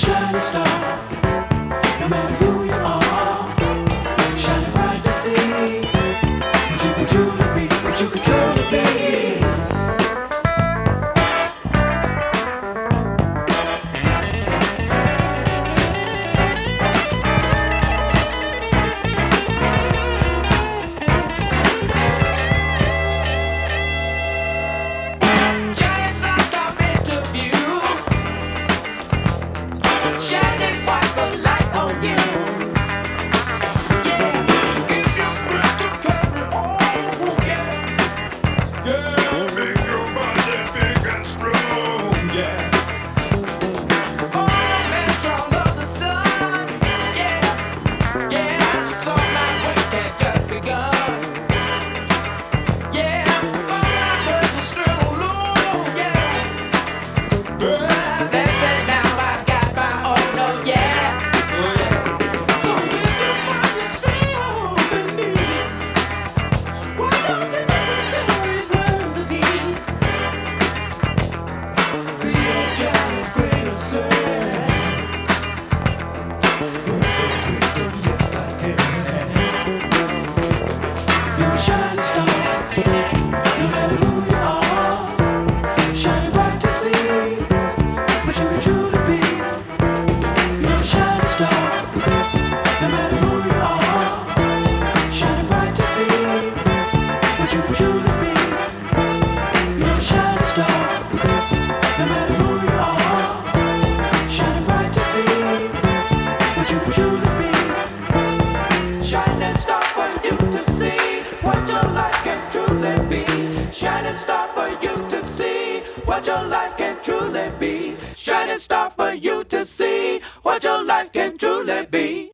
shining star, no matter who you are, shining bright to see what you can truly be, what you can truly be. Shining star, no matter who you are, shining bright to see what you can truly be. You're a shining star, no matter who you are, shining bright to see what you can truly be. You're a shining star, no matter who you are, shining bright to see what you can truly be. Shining star for you to see what your life can truly be. Shining star for you to see what your life can truly be. Shining star for you to see what your life can truly be.